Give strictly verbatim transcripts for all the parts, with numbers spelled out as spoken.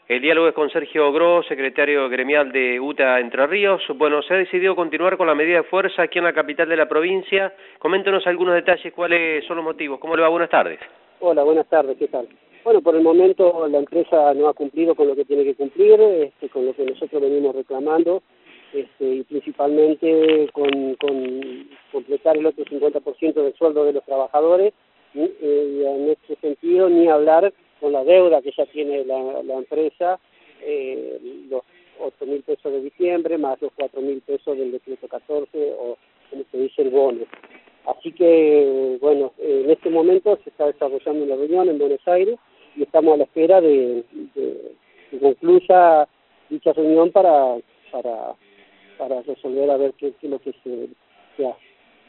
El diálogo es con Sergio Gros, secretario gremial de U T A Entre Ríos. Bueno, se ha decidido continuar con la medida de fuerza aquí en la capital de la provincia. Coméntenos algunos detalles, cuáles son los motivos. ¿Cómo le va? Buenas tardes. Hola, buenas tardes, ¿qué tal? Bueno, por el momento la empresa no ha cumplido con lo que tiene que cumplir, este, con lo que nosotros venimos reclamando, este, y principalmente con, con completar el otro cincuenta por ciento del sueldo de los trabajadores, y, eh, y en este sentido ni hablar con la deuda que ya tiene la, la empresa, eh, los ocho mil pesos de diciembre más los cuatro mil pesos del decreto catorce, o como se dice el bono. Así que, bueno, en este momento se está desarrollando una reunión en Buenos Aires y estamos a la espera de, de que concluya dicha reunión para para para resolver a ver qué, qué es lo que se, se hace.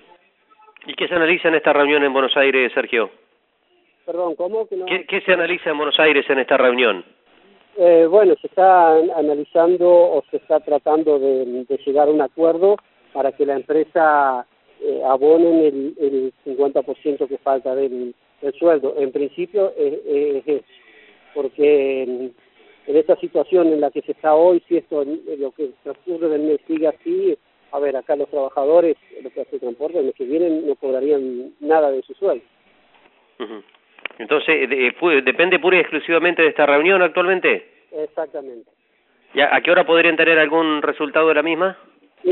¿Y qué se analiza en esta reunión en Buenos Aires, Sergio? Perdón, ¿cómo? Que no... ¿Qué, qué se analiza en Buenos Aires en esta reunión? Eh, bueno, se está analizando o se está tratando de, de llegar a un acuerdo para que la empresa eh, abonen el, el cincuenta por ciento que falta del, del sueldo. En principio es, es, es porque en, en esta situación en la que se está hoy, si esto lo que transcurre del mes sigue así, a ver, acá los trabajadores, los que hacen transporte, los que vienen no cobrarían nada de su sueldo. Uh-huh. Entonces, de, pu ¿depende pura y exclusivamente de esta reunión actualmente? Exactamente. ¿Y a, a qué hora podrían tener algún resultado de la misma? Y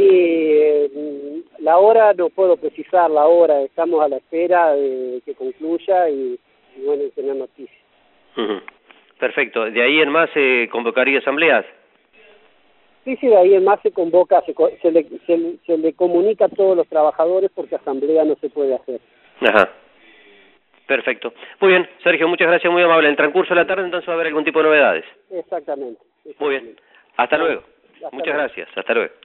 eh, la hora no puedo precisar, la hora, estamos a la espera de que concluya y, y bueno, y tener noticias. Uh-huh. Perfecto. ¿De ahí en más se eh, convocaría asambleas? Sí, sí, de ahí en más se convoca, se, se, le, se, se le comunica a todos los trabajadores porque asamblea no se puede hacer. Ajá. Perfecto. Muy bien, Sergio, muchas gracias, muy amable. En el transcurso de la tarde entonces va a haber algún tipo de novedades. Exactamente. exactamente. Muy bien. Hasta Bueno, luego. hasta Muchas luego. gracias. Hasta luego.